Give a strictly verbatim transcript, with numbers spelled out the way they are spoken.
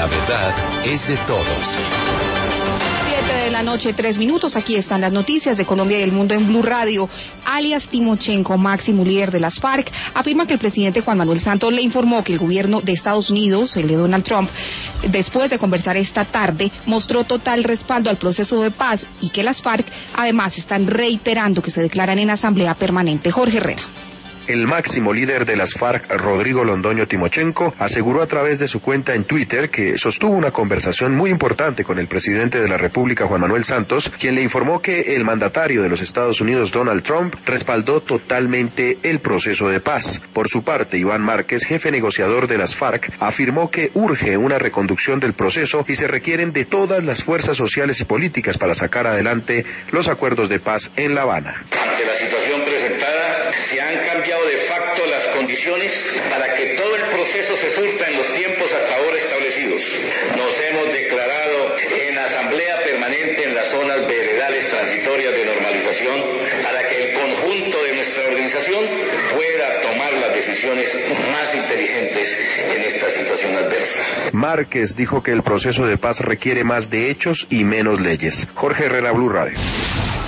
La verdad es de todos. Siete de la noche, tres minutos. Aquí están las noticias de Colombia y el mundo en Blue Radio. Alias Timochenko, máximo líder de las FARC, afirma que el presidente Juan Manuel Santos le informó que el gobierno de Estados Unidos, el de Donald Trump, después de conversar esta tarde, mostró total respaldo al proceso de paz y que las FARC además están reiterando que se declaran en asamblea permanente. Jorge Herrera. El máximo líder de las FARC, Rodrigo Londoño Timochenko, aseguró a través de su cuenta en Twitter que sostuvo una conversación muy importante con el presidente de la República, Juan Manuel Santos, quien le informó que el mandatario de los Estados Unidos, Donald Trump, respaldó totalmente el proceso de paz. Por su parte, Iván Márquez, jefe negociador de las FARC, afirmó que urge una reconducción del proceso y se requieren de todas las fuerzas sociales y políticas para sacar adelante los acuerdos de paz en La Habana. Ante la situación presentada, se han cambiado de facto las condiciones para que todo el proceso se surta en los tiempos hasta ahora establecidos. Nos hemos declarado en asamblea permanente en las zonas veredales transitorias de normalización para que el conjunto de nuestra organización pueda tomar las decisiones más inteligentes en esta situación adversa. Márquez dijo que el proceso de paz requiere más de hechos y menos leyes. Jorge Herrera, Blue Radio.